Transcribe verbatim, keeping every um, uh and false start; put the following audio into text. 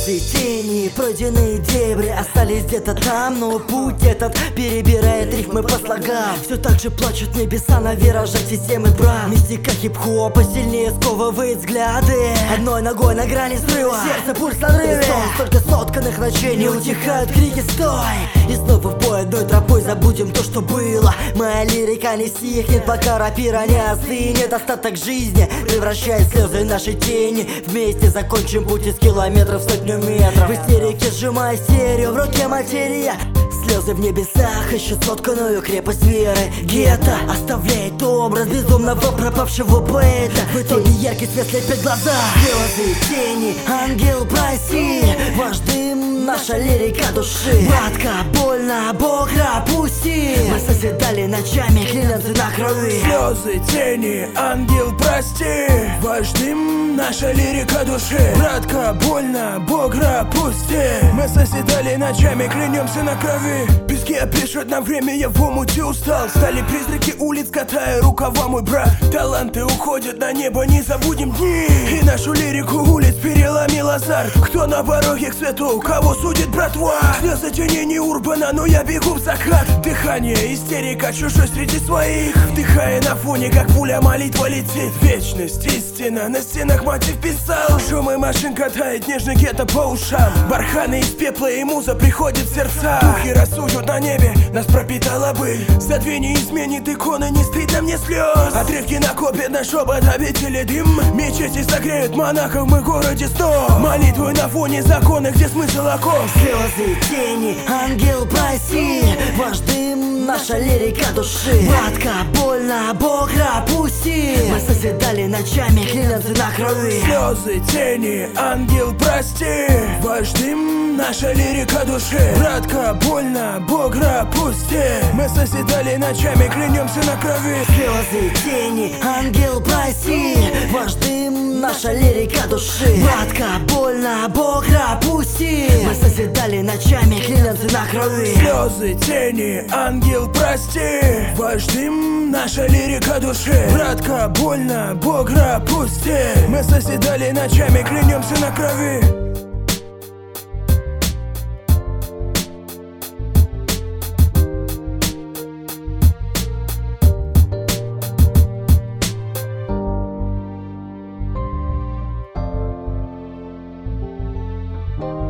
Слезы, тени, пройденные дебри остались где-то там, но путь этот перебирает рифмы по слогам. Все так же плачут небеса на виражах системы бран. Мистика хип-хопа сильнее сковывает взгляды. Одной ногой на грани срыва, сердце пульс надрыве. Столько сотканных ночей, не утихают крики «стой!» И снова в бой одной тропой забудем то, что было. Моя лирика не стихнет, пока рапира не остынет. Остаток жизни превращает слезы в наши тени. Вместе закончим путь из километров в сотню метров. В истерике сжимая стерео, в руке материя. Слезы в небесах ищут сотканную крепость веры. Гетто оставляет образ безумного пропавшего поэта. В итоге яркий свет слепит глаза. Слезы, тени, ангел, прости. Ваш дым, наша лирика души. Братка, больно, Бог пропусти. Мы созидали ночами, клянемся на крови. Слезы, тени, ангел, прости. Ваш дым, наша лирика души. Братка, больно, Бог пропусти. Мы созидали ночами, клянемся на крови. Пески опишут нам время, я в омуте устал. Стали призраки улиц, катая рукава, мой брат. Таланты уходят на небо, не забудем дни. И нашу лирику улиц переломил азарт. Кто на пороге к свету, кого судит братва. Слезы, тени, не урбана, но я бегу в закат. Дыхание, истерика, чужой среди своих. Вдыхая на фоне, как пуля, молитва летит. Вечность, истина, на стенах мотив писал. Шум и машин катает нежно гетто по ушам. Барханы из пепла и муза приходит в сердца. Духи рассудят на небе, нас пропитала быль. Задвинь, изменит иконы, не стыдно мне слез. Отрывки накопят на шепот обители дым. Мечети согреют монахов, мы в городе сто. Молитвы на фоне закона, где смысл оков. Слезы, тени, ангел, прости. Ваш дым, наша лирика души. Братка, больно, Бог пропусти. Мы созидали ночами, клянемся на крови. Слезы, тени, ангел, прости. Ваш дым, наша лирика души. Братка, больно, Бог пропусти. Мы созидали ночами, клянемся на крови. Слезы, тени, ангел, прости. Ваш дым, наша лирика души. Братка, больно, Бог пропусти. Мы созидали ночами, клянемся на крови. Слезы, тени, ангел, прости. Ваш дым, наша лирика души. Братка, больно, Бог пропусти. Мы созидали ночами, клянемся на крови. Thank